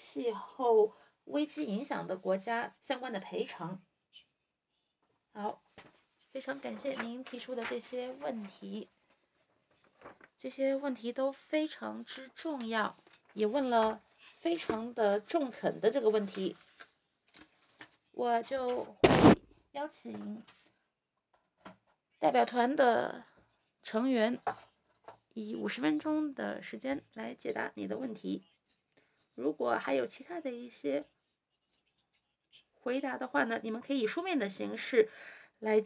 气候危机影响的国家相关的赔偿。好，非常感谢您提出的这些问题，这些问题都非常之重要，也问了非常的中肯的这个问题。我就会邀请代表团的成员以50分钟的时间来解答你的问题。如果还有其他的一些回答的话呢，你们可以以书面的形式来